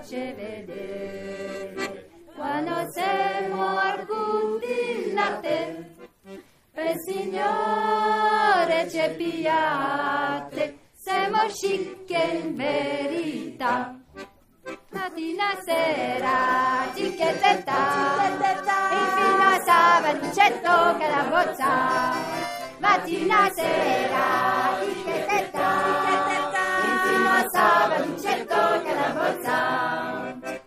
face vedere. Quando siamo arguti il latte, per Signore ci piate, siamo scicche in verità. Mattina sera, cicchettetta, infino a sabato c'è tocca la bozza. Mattina sera,